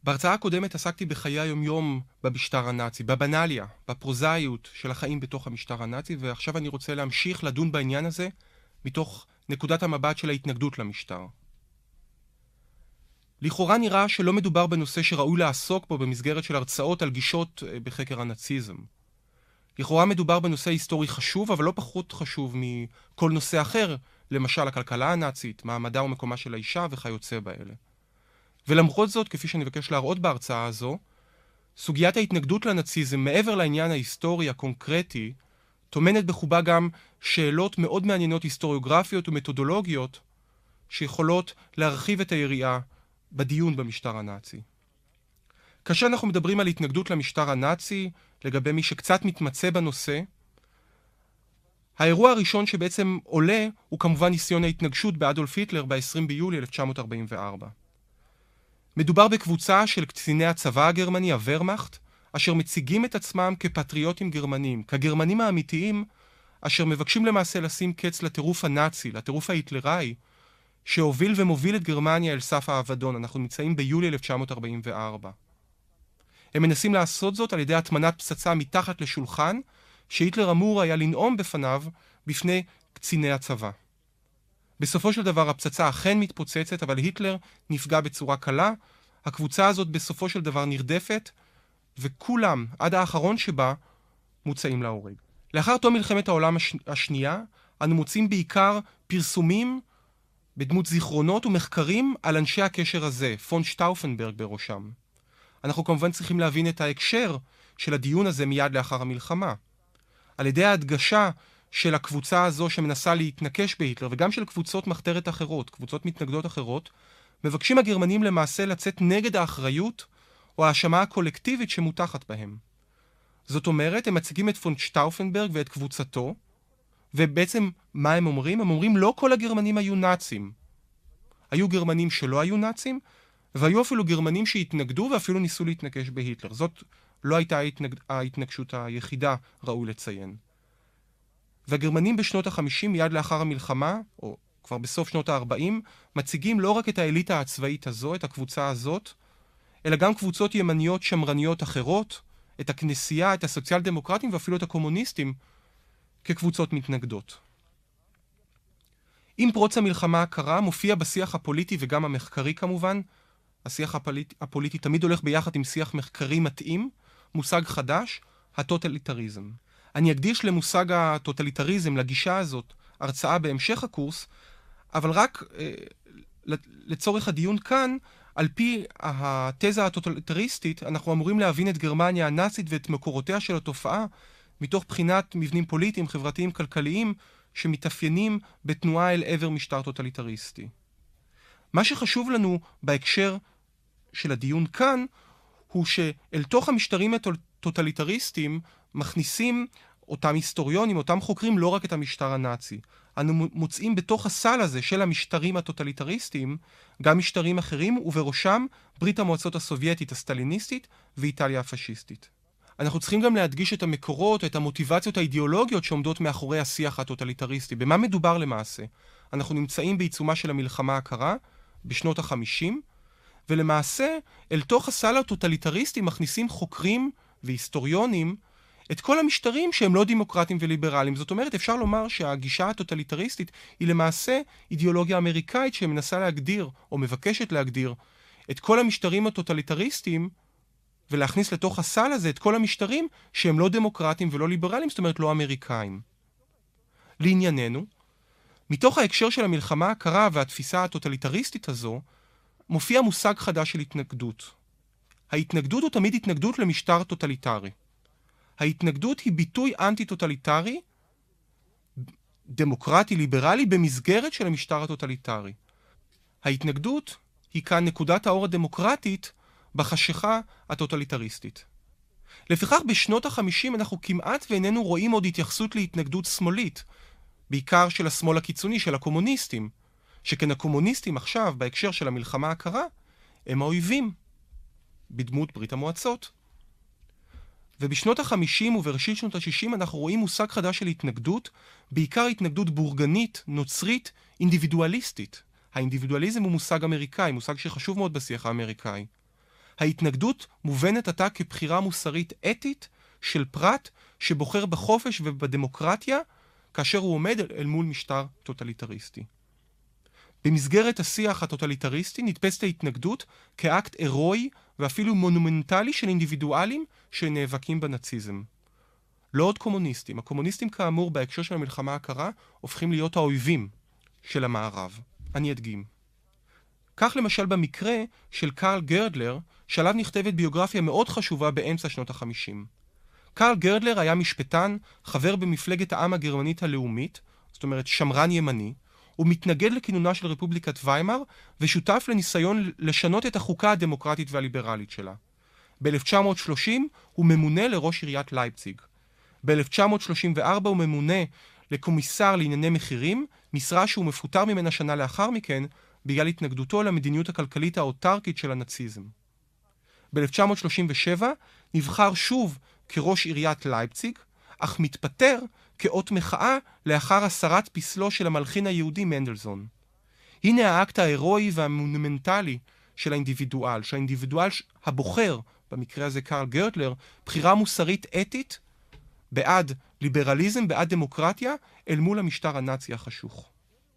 בהרצאה הקודמת עסקתי בחיי היומיום במשטר הנאצי, בבנליה, בפרוזאיות של החיים בתוך המשטר הנאצי, ועכשיו אני רוצה להמשיך לדון בעניין הזה מתוך נקודת המבט של ההתנגדות למשטר. לכאורה נראה שלא מדובר בנושא שראוי לעסוק בו במסגרת של הרצאות על גישות בחקר הנאציזם. לכאורה מדובר בנושא היסטורי חשוב, אבל לא פחות חשוב מכל נושא אחר, למשל הכלכלה הנאצית, מעמדה ומקומה של האישה וכיוצא באלה. ולמרות זאת, כפי שאני מבקש להראות בהרצאה הזו, סוגיית ההתנגדות לנאציזם מעבר לעניין ההיסטורי הקונקרטי, טומנת בחובה גם שאלות מאוד מעניינות היסטוריוגרפיות ומתודולוגיות, שיכולות להרחיב את היריעה בדיון במשטר הנאצי. כאשר אנחנו מדברים על התנגדות למשטר הנאצי, לגבי מי שקצת מתמצא בנושא, האירוע הראשון שבעצם עולה הוא כמובן ניסיון ההתנגשות באדולף היטלר ב-20 ביולי 1944. מדובר בקבוצה של קציני הצבא הגרמני, הוורמאכט, אשר מציגים את עצמם כפטריוטים גרמנים, כגרמנים האמיתיים, אשר מבקשים למעשה לשים קץ לטירוף הנאצי, לטירוף ההיטלראי, שהוביל ומוביל את גרמניה אל סף האבדון. אנחנו נמצאים ביולי 1944. הם מנסים לעשות זאת על ידי הטמנת פצצה מתחת לשולחן, שהיטלר אמור היה לנאום בפניו בפני קציני הצבא. בסופו של דבר הפצצה אכן מתפוצצת, אבל היטלר נפגע בצורה קלה. הקבוצה הזאת בסופו של דבר נרדפת, וכולם, עד האחרון שבה, מוצאים להורג. לאחר תום מלחמת העולם השנייה, אנו מוצאים בעיקר פרסומים בדמות זיכרונות ומחקרים על אנשי הקשר הזה, פון שטאופנברג בראשם. אנחנו כמובן צריכים להבין את ההקשר של הדיון הזה מיד לאחר המלחמה. על ידי ההדגשה של הקבוצה הזו שמנסה להתנקש בהיטלר, וגם של קבוצות מחתרת אחרות, קבוצות מתנגדות אחרות, מבקשים הגרמנים למעשה לצאת נגד האחריות או ההאשמה הקולקטיבית שמותחת בהם. זאת אומרת, הם מציגים את פון שטאופנברג ואת קבוצתו, ובעצם מה הם אומרים? הם אומרים לא כל הגרמנים היו נאצים. היו גרמנים שלא היו נאצים, והיו אפילו גרמנים שהתנגדו ואפילו ניסו להתנקש בהיטלר. זאת לא הייתה ההתנגשות היחידה, ראוי לציין. והגרמנים בשנות ה-50, מיד לאחר המלחמה, או כבר בסוף שנות ה-40, מציגים לא רק את האליטה הצבאית הזו, את הקבוצה הזאת, אלא גם קבוצות ימניות שמרניות אחרות, את הכנסייה, את הסוציאל דמוקרטים ואפילו את הקומוניסטים, כקבוצות מתנגדות. עם פרוץ המלחמה הקרה מופיע בשיח הפוליטי וגם המחקרי כמובן, השיח הפוליטי תמיד הולך ביחד עם שיח מחקרי מתאים, מושג חדש, הטוטליטריזם. אני אקדיש למושג הטוטליטריזם, לגישה הזאת, הרצאה בהמשך הקורס, אבל רק לצורך הדיון כאן, על פי התזה הטוטליטריסטית, אנחנו אמורים להבין את גרמניה הנאצית ואת מקורותיה של התופעה, מתוך בחינת מבנים פוליטיים, חברתיים, כלכליים, שמתאפיינים בתנועה אל עבר משטר טוטליטריסטי. מה שחשוב לנו בהקשר של הדיון כאן, הוא שאל תוך המשטרים הטוטליטריסטיים מכניסים אותם היסטוריונים, אותם חוקרים, לא רק את המשטר הנאצי. אנו מוצאים בתוך הסל הזה של המשטרים הטוטליטריסטיים גם משטרים אחרים, ובראשם ברית המועצות הסובייטית הסטליניסטית ואיטליה הפשיסטית. אנחנו צריכים גם להדגיש את המקורות, את המוטיבציות האידיאולוגיות שעומדות מאחורי השיח הטוטליטריסטי. במה מדובר למעשה? אנחנו נמצאים בעיצומה של המלחמה הקרה, בשנות ה-50, ולמעשה אל תוך הסל הטוטליטריסטי מכניסים חוקרים והיסטוריונים את כל המשטרים שהם לא דמוקרטיים וליברליים. זאת אומרת, אפשר לומר שהגישה הטוטליטריסטית היא למעשה אידיאולוגיה אמריקאית שמנסה להגדיר או מבקשת להגדיר את כל המשטרים הטוטליטריסטיים ולהכניס לתוך הסל הזה את כל המשטרים שהם לא דמוקרטיים ולא ליברליים, זאת אומרת לא אמריקאים. לענייננו, מתוך ההקשר של המלחמה הקרה והתפיסה הטוטליטריסטית הזו, מופיע מושג חדש של התנגדות. ההתנגדות הוא תמיד התנגדות למשטר טוטליטרי. ההתנגדות היא ביטוי אנטי-טוטליטרי, דמוקרטי, ליברלי, במסגרת של המשטר הטוטליטרי. ההתנגדות היא כאן נקודת האור הדמוקרטית בחשיכה הטוטליטריסטית. לפיכך בשנות ה-50 אנחנו כמעט ואיננו רואים עוד התייחסות להתנגדות שמאלית, בעיקר של השמאל הקיצוני, של הקומוניסטים, שכן הקומוניסטים עכשיו, בהקשר של המלחמה הקרה, הם האויבים, בדמות ברית המועצות. ובשנות ה-50 ובראשית שנות ה-60 אנחנו רואים מושג חדש של התנגדות, בעיקר התנגדות בורגנית, נוצרית, אינדיבידואליסטית. האינדיבידואליזם הוא מושג אמריקאי, מושג שחשוב מאוד בשיח האמריקאי. ההתנגדות מובנת עתה כבחירה מוסרית אתית של פרט שבוחר בחופש ובדמוקרטיה כאשר הוא עומד אל מול משטר טוטליטריסטי. במסגרת השיח הטוטליטריסטי נתפסת ההתנגדות כאקט הירואי ואפילו מונומנטלי של אינדיבידואלים שנאבקים בנאציזם. לא עוד קומוניסטים. הקומוניסטים כאמור בהקשר של המלחמה הקרה הופכים להיות האויבים של המערב. אני אדגים. כך למשל במקרה של קרל גרדלר, שעליו נכתבת ביוגרפיה מאוד חשובה באמצע שנות ה-50. קרל גרדלר היה משפטן, חבר במפלגת העם הגרמנית הלאומית, זאת אומרת שמרן ימני, הוא מתנגד לכינונה של רפובליקת ויימאר, ושותף לניסיון לשנות את החוקה הדמוקרטית והליברלית שלה. ב-1930 הוא ממונה לראש עיריית לייפציג. ב-1934 הוא ממונה לקומיסר לענייני מחירים, משרה שהוא מפוטר ממנה שנה לאחר מכן, בגלל התנגדותו למדיניות הכלכלית האוטרקית של הנאציזם. ב-1937 נבחר שוב כראש עיריית לייפציג, אך מתפטר כאות מחאה לאחר הסרת פסלו של המלחין היהודי מנדלזון. הנה האקט ההירואי והמונומנטלי של האינדיבידואל הבוחר, במקרה הזה קרל גרדלר, בחירה מוסרית אתית בעד ליברליזם, בעד דמוקרטיה, אל מול המשטר הנאצי החשוך.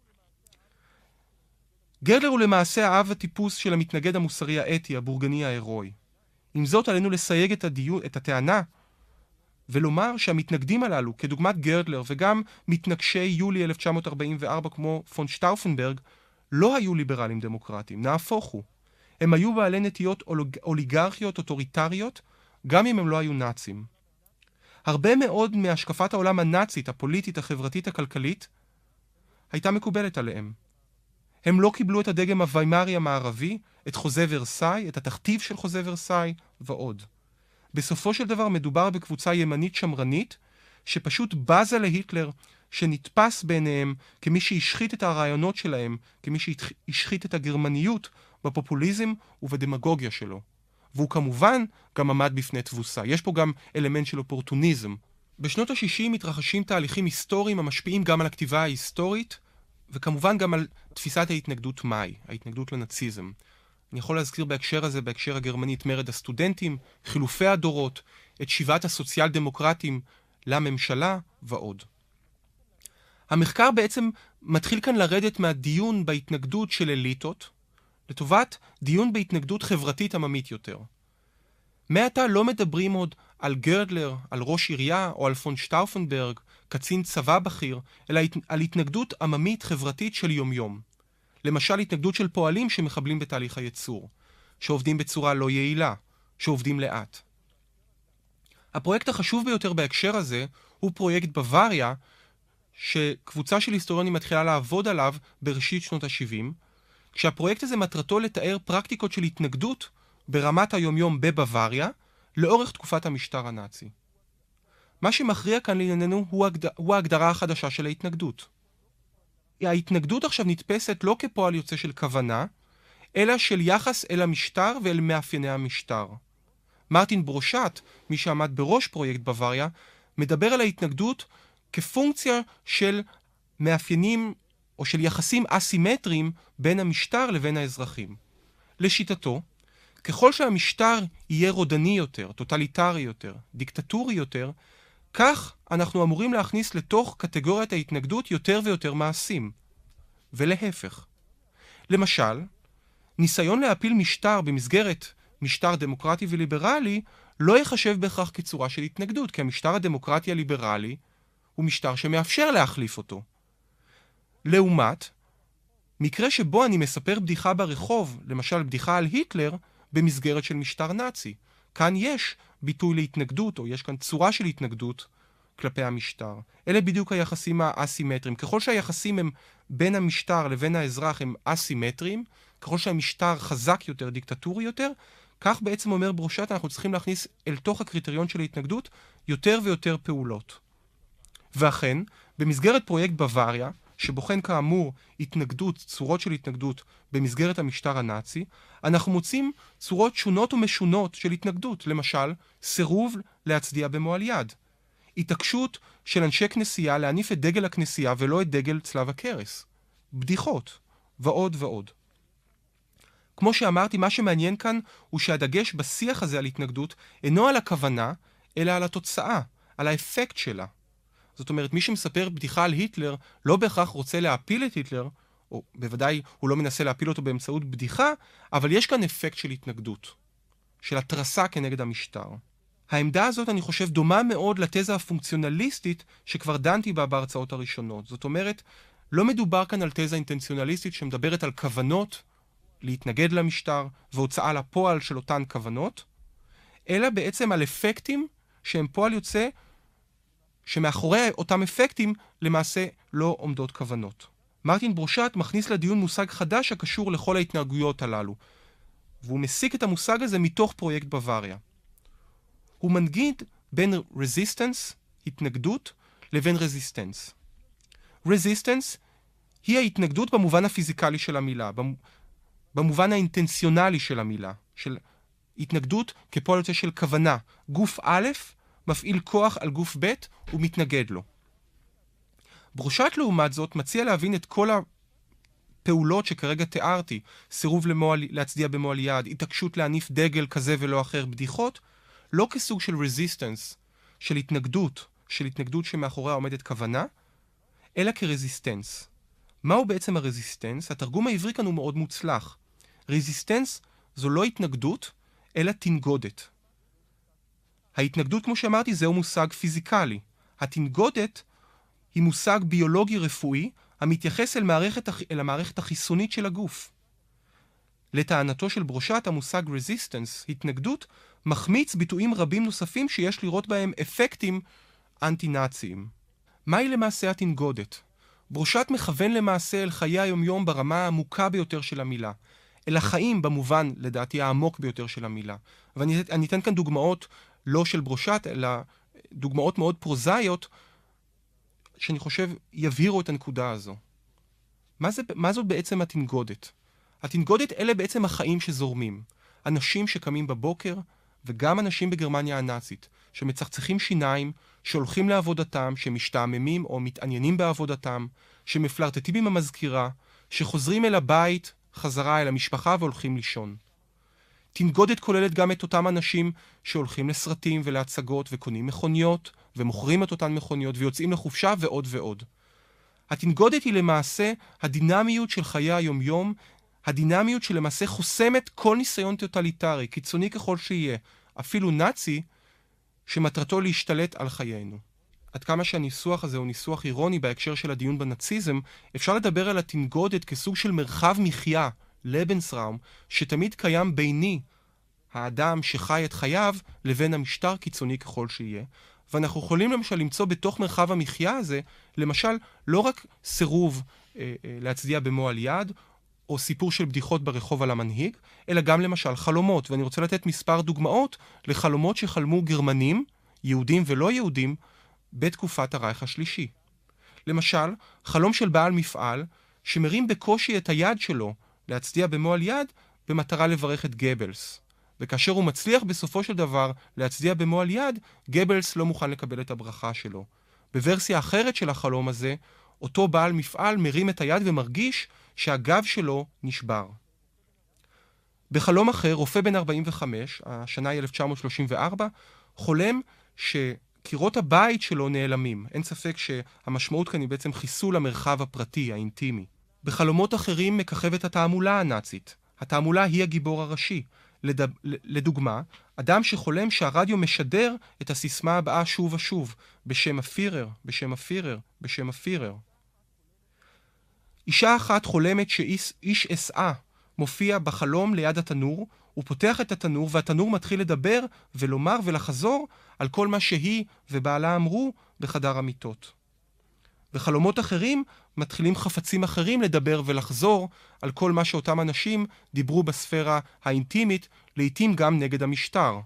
גרדלר הוא למעשה האב הטיפוס של המתנגד המוסרי האתי, הבורגני ההירואי. עם זאת עלינו לסייג את הטענה ולומר שהמתנגדים הללו, כדוגמת גרדלר וגם מתנגשי יולי 1944 כמו פון שטאופנברג, לא היו ליברלים דמוקרטיים, נהפוך הוא. הם היו בעלי נטיות אוליגרכיות אוטוריטריות, גם אם הם לא היו נאצים. הרבה מאוד מהשקפת העולם הנאצית, הפוליטית, החברתית, הכלכלית, הייתה מקובלת עליהם. הם לא קיבלו את הדגם הוויימרי המערבי, את חוזה ורסאי, את התכתיב של חוזה ורסאי ועוד. בסופו של דבר מדובר בקבוצה ימנית שמרנית, שפשוט בזה להיטלר, שנתפס בעיניהם כמי שהשחית את הרעיונות שלהם, כמי שהשחית את הגרמניות בפופוליזם ובדמגוגיה שלו. והוא כמובן גם עמד בפני תבוסה. יש פה גם אלמנט של אופורטוניזם. בשנות ה-60 מתרחשים תהליכים היסטוריים המשפיעים גם על הכתיבה ההיסטורית, וכמובן גם על תפיסת ההתנגדות מהי, ההתנגדות לנאציזם. אני יכול להזכיר בהקשר הזה, בהקשר הגרמני, את מרד הסטודנטים, חילופי הדורות, את שיבת הסוציאל דמוקרטים לממשלה ועוד. המחקר בעצם מתחיל כאן לרדת מהדיון בהתנגדות של אליטות, לטובת דיון בהתנגדות חברתית עממית יותר. מעתה לא מדברים עוד על גרדלר, על ראש עירייה או על פון שטאופנברג, קצין צבא בכיר, אלא על התנגדות עממית חברתית של יומיום. למשל התנגדות של פועלים שמחבלים בתהליך הייצור, שעובדים בצורה לא יעילה, שעובדים לאט. הפרויקט החשוב ביותר בהקשר הזה הוא פרויקט בוואריה, שקבוצה של היסטוריונים מתחילה לעבוד עליו בראשית שנות ה-70, כשהפרויקט הזה מטרתו לתאר פרקטיקות של התנגדות ברמת היומיום בבוואריה, לאורך תקופת המשטר הנאצי. מה שמכריע כאן לענייננו הוא ההגדרה החדשה של ההתנגדות. ההתנגדות עכשיו נתפסת לא כפועל יוצא של כוונה, אלא של יחס אל המשטר ואל מאפייני המשטר. מרטין ברושט, מי שעמד בראש פרויקט בוואריה, מדבר על ההתנגדות כפונקציה של מאפיינים או של יחסים אסימטריים בין המשטר לבין האזרחים. לשיטתו, ככל שהמשטר יהיה רודני יותר, טוטליטרי יותר, דיקטטורי יותר, כך אנחנו אמורים להכניס לתוך קטגוריית ההתנגדות יותר ויותר מעשים. ולהפך. למשל, ניסיון להפיל משטר במסגרת משטר דמוקרטי וליברלי לא יחשב בהכרח כצורה של התנגדות, כי המשטר הדמוקרטי הליברלי הוא משטר שמאפשר להחליף אותו. לעומת, מקרה שבו אני מספר בדיחה ברחוב, למשל בדיחה על היטלר, במסגרת של משטר נאצי. כאן יש ביטוי להתנגדות, או יש כאן צורה של התנגדות כלפי המשטר. אלה בדיוק היחסים האסימטריים. ככל שהיחסים הם בין המשטר לבין האזרח הם אסימטריים, ככל שהמשטר חזק יותר, דיקטטורי יותר, כך בעצם אומר ברושט, אנחנו צריכים להכניס אל תוך הקריטריון של ההתנגדות יותר ויותר פעולות. ואכן, במסגרת פרויקט בוואריה, שבוחן כאמור התנגדות, צורות של התנגדות במסגרת המשטר הנאצי, אנחנו מוצאים צורות שונות ומשונות של התנגדות, למשל, סירוב להצדיע במועל יד, התעקשות של אנשי כנסייה להניף את דגל הכנסייה ולא את דגל צלב הקרס, בדיחות ועוד ועוד. כמו שאמרתי, מה שמעניין כאן הוא שהדגש בשיח הזה על התנגדות אינו על הכוונה, אלא על התוצאה, על האפקט שלה. זאת אומרת, מי שמספר בדיחה על היטלר לא בהכרח רוצה להפיל את היטלר, או בוודאי הוא לא מנסה להפיל אותו באמצעות בדיחה, אבל יש כאן אפקט של התנגדות, של התרסה כנגד המשטר. העמדה הזאת, אני חושב, דומה מאוד לתזה הפונקציונליסטית שכבר דנתי בה בהרצאות הראשונות. זאת אומרת, לא מדובר כאן על תזה אינטנציונליסטית שמדברת על כוונות להתנגד למשטר והוצאה לפועל של אותן כוונות, אלא בעצם על אפקטים שהם פועל יוצא שמאחורי אותם אפקטים למעשה לא עומדות כוונות. מרטין ברושאט מכניס לדיון מושג חדש הקשור לכל ההתנהגויות הללו, והוא מסיק את המושג הזה מתוך פרויקט בוואריה. הוא מנגיד בין resistance, התנגדות, לבין resistance. resistance היא ההתנגדות במובן הפיזיקלי של המילה, במובן האינטנציונלי של המילה, של התנגדות כפועל יוצא של כוונה. גוף א' מפעיל כוח על גוף ב' ומתנגד לו. ברושאט לעומת זאת מציע להבין את כל הפעולות שכרגע תיארתי, סירוב להצדיע במועל יד, התעקשות להניף דגל כזה ולא אחר, בדיחות, לא כסוג של resistance, של התנגדות שמאחוריה עומדת כוונה, אלא כרזיסטנס. מהו בעצם הרזיסטנס? התרגום העברי כאן הוא מאוד מוצלח. רזיסטנס זו לא התנגדות, אלא תנגודת. ההתנגדות, כמו שאמרתי, זהו מושג פיזיקלי. התנגודת היא מושג ביולוגי רפואי המתייחס אל המערכת החיסונית של הגוף. לטענתו של ברושאט, המושג resistance, התנגדות, מחמיץ ביטויים רבים נוספים שיש לראות בהם אפקטים אנטי-נאציים. מהי למעשה התנגודת? ברושאט מכוון למעשה אל חיי היומיום ברמה העמוקה ביותר של המילה, אל החיים במובן, לדעתי, העמוק ביותר של המילה. ואני אתן כאן דוגמאות לא של ברושאט, אלא דוגמאות מאוד שאני חושב יבהירו את הנקודה הזו. מה זאת בעצם התנגודת? התנגודת אלה בעצם החיים שזורמים. אנשים שקמים בבוקר, וגם אנשים בגרמניה הנאצית, שמצחצחים שיניים, שהולכים לעבודתם, שמשתעממים או מתעניינים בעבודתם, שמפלרטטים עם המזכירה, שחוזרים אל הבית, חזרה אל המשפחה והולכים לישון. תנגודת כוללת גם את אותם אנשים שהולכים לסרטים ולהצגות וקונים מכוניות, ומוכרים את אותן מכוניות ויוצאים לחופשה ועוד ועוד. התנגודת היא למעשה הדינמיות של חיי היומיום, הדינמיות שלמעשה חוסמת כל ניסיון טוטליטרי, קיצוני ככל שיהיה, אפילו נאצי, שמטרתו להשתלט על חיינו. עד כמה שהניסוח הזה הוא ניסוח אירוני בהקשר של הדיון בנאציזם, אפשר לדבר על התנגודת כסוג של מרחב מחיה, לבנסראום, שתמיד קיים ביני, האדם שחי את חייו, לבין המשטר קיצוני ככל שיהיה. ואנחנו יכולים למשל למצוא בתוך מרחב המחיה הזה, למשל, לא רק סירוב להצדיע במועל יד, או סיפור של בדיחות ברחוב על המנהיג, אלא גם למשל חלומות. ואני רוצה לתת מספר דוגמאות לחלומות שחלמו גרמנים, יהודים ולא יהודים, בתקופת הרייך השלישי. למשל, חלום של בעל מפעל שמרים בקושי את היד שלו להצדיע במועל יד במטרה לברך את גבלס. וכאשר הוא מצליח בסופו של דבר להצדיע במועל יד, גבלס לא מוכן לקבל את הברכה שלו. בוורסיה אחרת של החלום הזה, אותו בעל מפעל מרים את היד ומרגיש שהגב שלו נשבר. בחלום אחר, רופא בן 45, השנה היא 1934, חולם שקירות הבית שלו נעלמים. אין ספק שהמשמעות כאן היא בעצם חיסול המרחב הפרטי, האינטימי. בחלומות אחרים מככבת התעמולה הנאצית. התעמולה היא הגיבור הראשי. לדוגמה, אדם שחולם שהרדיו משדר את הסיסמה הבאה שוב ושוב, בשם הפירר, בשם הפירר, בשם הפירר. אישה אחת חולמת שאיש אסעה מופיע בחלום ליד התנור, הוא פותח את התנור והתנור מתחיל לדבר ולומר ולחזור על כל מה שהיא ובעלה אמרו בחדר המיטות. בחלומות אחרים מתחילים חפצים אחרים לדבר ולחזור על כל מה שאותם אנשים דיברו בספירה האינטימית, לעתים גם נגד המשטר.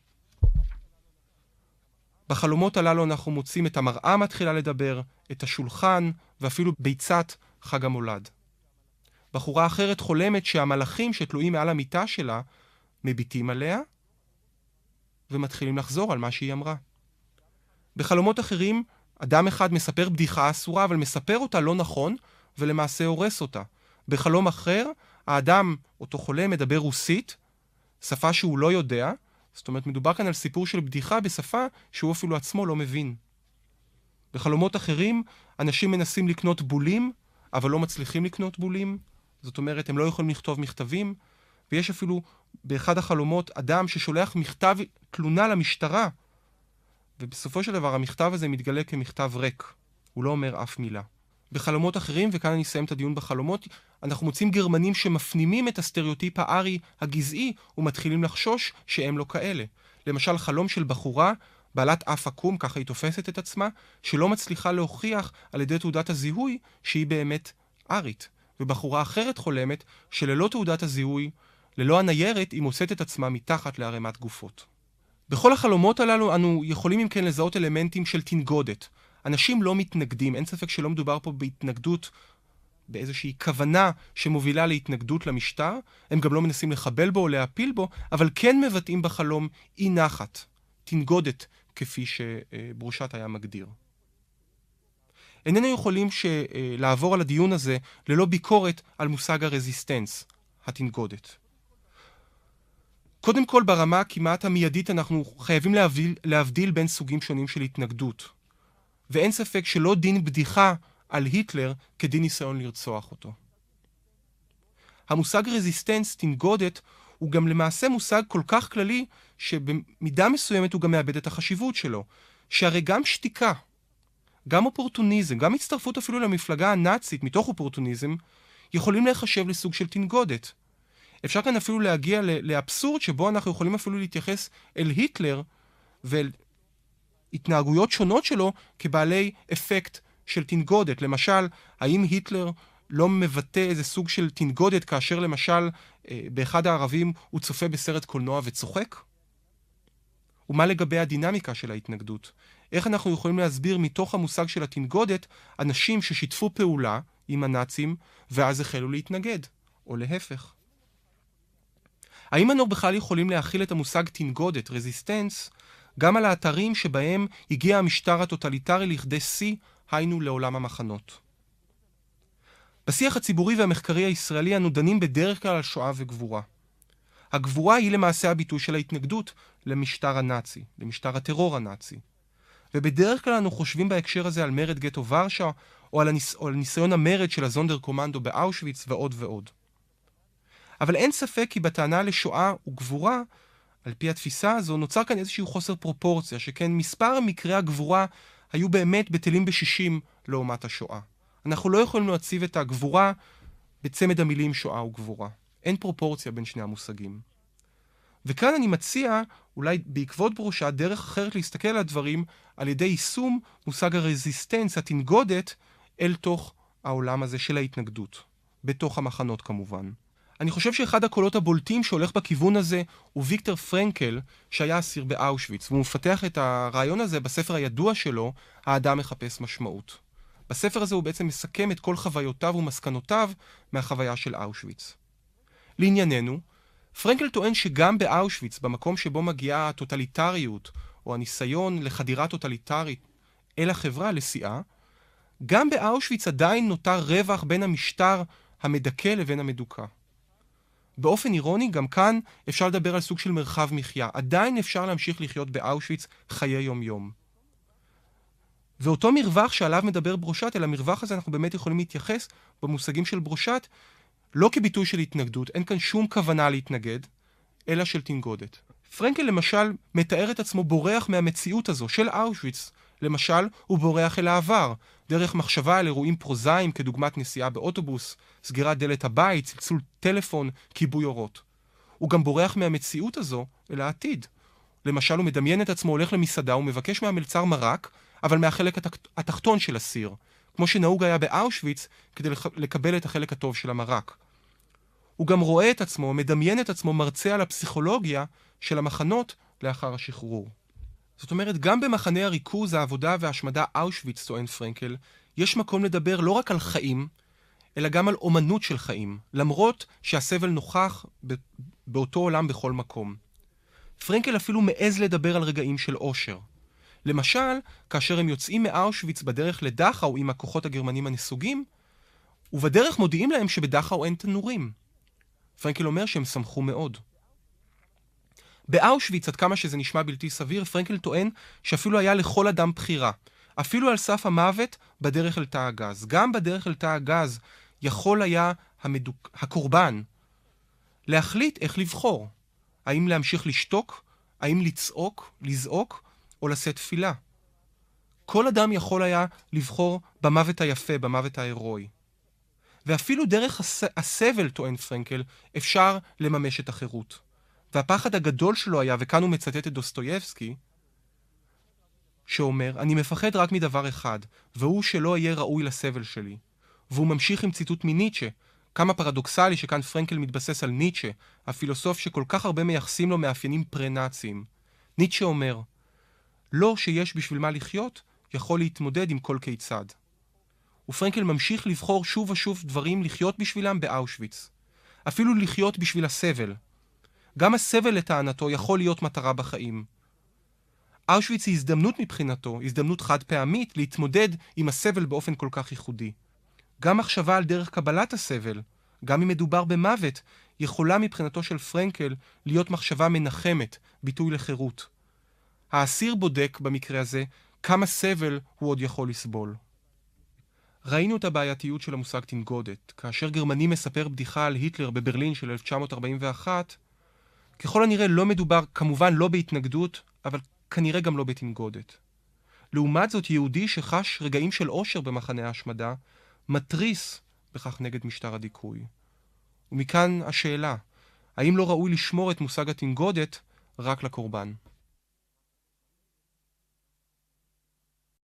בחלומות הללו אנחנו מוצאים את המראה מתחילה לדבר, את השולחן ואפילו ביצת חג המולד. בחורה אחרת חולמת שהמלאכים שתלויים מעל המיטה שלה מביטים עליה ומתחילים לחזור על מה שהיא אמרה. בחלומות אחרים אדם אחד מספר בדיחה אסורה, אבל מספר אותה לא נכון ולמעשה הורס אותה. בחלום אחר האדם, אותו חולה, מדבר רוסית, שפה שהוא לא יודע, זאת אומרת, מדובר כאן על סיפור של בדיחה בשפה שהוא אפילו עצמו לא מבין. בחלומות אחרים, אנשים מנסים לקנות בולים, אבל לא מצליחים לקנות בולים. זאת אומרת, הם לא יכולים לכתוב מכתבים, ויש אפילו באחד החלומות אדם ששולח מכתב תלונה למשטרה, ובסופו של דבר המכתב הזה מתגלה כמכתב ריק. הוא לא אומר אף מילה. בחלומות אחרים, וכאן אני אסיים את הדיון בחלומות, אנחנו מוצאים גרמנים שמפנימים את הסטריאוטיפ הארי הגזעי ומתחילים לחשוש שהם לא כאלה. למשל, חלום של בחורה, בעלת אף עקום, ככה היא תופסת את עצמה, שלא מצליחה להוכיח על ידי תעודת הזיהוי שהיא באמת ארית. ובחורה אחרת חולמת שללא תעודת הזיהוי, ללא הניירת, היא מוצאת את עצמה מתחת לערימת גופות. בכל החלומות הללו אנו יכולים אם כן לזהות אלמנטים של תנגודת. אנשים לא מתנגדים, אין ספק שלא מדובר פה בהתנגדות, באיזושהי כוונה שמובילה להתנגדות למשטר, הם גם לא מנסים לחבל בו או להפיל בו, אבל כן מבטאים בחלום אי נחת, תנגודת, כפי שברושת היה מגדיר. איננו יכולים לעבור על הדיון הזה ללא ביקורת על מושג הרזיסטנס, התנגודת. קודם כל, ברמה כמעט המיידית אנחנו חייבים להבדיל בין סוגים שונים של התנגדות. ואין ספק שלא דין בדיחה על היטלר כדין ניסיון לרצוח אותו. המושג רזיסטנס, תנגודת, הוא גם למעשה מושג כל כך כללי שבמידה מסוימת הוא גם מאבד את החשיבות שלו. שהרי גם שתיקה, גם אופורטוניזם, גם הצטרפות אפילו למפלגה הנאצית מתוך אופורטוניזם, יכולים להיחשב לסוג של תנגודת. אפשר כאן אפילו להגיע לאבסורד שבו אנחנו יכולים אפילו להתייחס אל היטלר ואל התנהגויות שונות שלו כבעלי אפקט של תנגודת. למשל, האם היטלר לא מבטא איזה סוג של תנגודת כאשר למשל באחד הערבים הוא צופה בסרט קולנוע וצוחק? ומה לגבי הדינמיקה של ההתנגדות? איך אנחנו יכולים להסביר מתוך המושג של התנגודת אנשים ששיתפו פעולה עם הנאצים ואז החלו להתנגד, או להפך? האם אנו בכלל יכולים להכיל את המושג תנגודת, רזיסטנס, גם על האתרים שבהם הגיע המשטר הטוטליטרי לכדי שיא, היינו לעולם המחנות? בשיח הציבורי והמחקרי הישראלי אנו דנים בדרך כלל על שואה וגבורה. הגבורה היא למעשה הביטוי של ההתנגדות למשטר הנאצי, למשטר הטרור הנאצי. ובדרך כלל אנו חושבים בהקשר הזה על מרד גטו ורשה, או על ניסיון המרד של הזונדר קומנדו באושוויץ ועוד ועוד. אבל אין ספק כי בטענה לשואה וגבורה, על פי התפיסה הזו, נוצר כאן איזשהו חוסר פרופורציה, שכן מספר מקרי הגבורה היו באמת בטלים ב-60 לעומת השואה. אנחנו לא יכולים להציב את הגבורה בצמד המילים שואה וגבורה. אין פרופורציה בין שני המושגים. וכאן אני מציע, אולי בעקבות ברושה, דרך אחרת להסתכל על הדברים, על ידי יישום מושג הרזיסטנס, התנגודת, אל תוך העולם הזה של ההתנגדות. בתוך המחנות כמובן. אני חושב שאחד הקולות הבולטים שהולך בכיוון הזה הוא ויקטור פרנקל, שהיה אסיר באושוויץ, והוא מפתח את הרעיון הזה בספר הידוע שלו, האדם מחפש משמעות. בספר הזה הוא בעצם מסכם את כל חוויותיו ומסקנותיו מהחוויה של אושוויץ. לענייננו, פרנקל טוען שגם באושוויץ, במקום שבו מגיעה הטוטליטריות, או הניסיון לחדירה טוטליטרית אל החברה, לשיאה, גם באושוויץ עדיין נותר רווח בין המשטר המדכא לבין המדוכא. באופן אירוני, גם כאן אפשר לדבר על סוג של מרחב מחיה. עדיין אפשר להמשיך לחיות באושוויץ חיי יום-יום. ואותו מרווח שעליו מדבר ברושת, אל המרווח הזה אנחנו באמת יכולים להתייחס במושגים של ברושת, לא כביטוי של התנגדות, אין כאן שום כוונה להתנגד, אלא של תנגודת. פרנקל למשל מתאר את עצמו בורח מהמציאות הזו של אושוויץ. למשל, הוא בורח אל העבר, דרך מחשבה על אירועים פרוזאיים כדוגמת נסיעה באוטובוס, סגירת דלת הבית, צלצול טלפון, כיבוי אורות. הוא גם בורח מהמציאות הזו אל העתיד. למשל, הוא מדמיין את עצמו הולך למסעדה ומבקש מהמלצר מרק, אבל מהחלק התחתון של הסיר, כמו שנהוג היה באושוויץ כדי לקבל את החלק הטוב של המרק. הוא גם רואה את עצמו, מדמיין את עצמו מרצה על הפסיכולוגיה של המחנות לאחר השחרור. זאת אומרת, גם במחנה הריכוז, העבודה וההשמדה אושוויץ, טוען פרנקל, יש מקום לדבר לא רק על חיים, אלא גם על אומנות של חיים, למרות שהסבל נוכח באותו עולם בכל מקום. פרנקל אפילו מעז לדבר על רגעים של אושר. למשל, כאשר הם יוצאים מאושוויץ בדרך לדכאו עם הכוחות הגרמנים הנסוגים, ובדרך מודיעים להם שבדכאו אין תנורים. פרנקל אומר שהם שמחו מאוד. באושוויץ, עד כמה שזה נשמע בלתי סביר, פרנקל טוען שאפילו היה לכל אדם בחירה. אפילו על סף המוות בדרך אל תא הגז. גם בדרך אל תא הגז יכול היה הקורבן להחליט איך לבחור. האם להמשיך לשתוק, האם לצעוק, לזעוק, או לשאת תפילה. כל אדם יכול היה לבחור במוות היפה, במוות ההירואי. ואפילו דרך הסבל, טוען פרנקל, אפשר לממש את החירות. והפחד הגדול שלו היה, וכאן הוא מצטט את דוסטויבסקי, שאומר, אני מפחד רק מדבר אחד, והוא שלא יהיה ראוי לסבל שלי. והוא ממשיך עם ציטוט מניטשה, כמה פרדוקסלי שכאן פרנקל מתבסס על ניטשה, הפילוסוף שכל כך הרבה מייחסים לו מאפיינים פרה-נאציים. ניטשה אומר, לא שיש בשביל מה לחיות, יכול להתמודד עם כל כיצד. ופרנקל ממשיך לבחור שוב ושוב דברים לחיות בשבילם באושוויץ. אפילו לחיות בשביל הסבל. גם הסבל לטענתו יכול להיות מטרה בחיים. אושוויץ היא הזדמנות מבחינתו, הזדמנות חד פעמית, להתמודד עם הסבל באופן כל כך ייחודי. גם מחשבה על דרך קבלת הסבל, גם אם מדובר במוות, יכולה מבחינתו של פרנקל להיות מחשבה מנחמת, ביטוי לחירות. האסיר בודק במקרה הזה כמה סבל הוא עוד יכול לסבול. ראינו את הבעייתיות של המושג תנגודת. כאשר גרמני מספר בדיחה על היטלר בברלין של 1941, ככל הנראה לא מדובר, כמובן לא בהתנגדות, אבל כנראה גם לא בתנגודת. לעומת זאת, יהודי שחש רגעים של אושר במחנה ההשמדה, מטריס בכך נגד משטר הדיכוי. ומכאן השאלה, האם לא ראוי לשמור את מושג התנגודת רק לקורבן?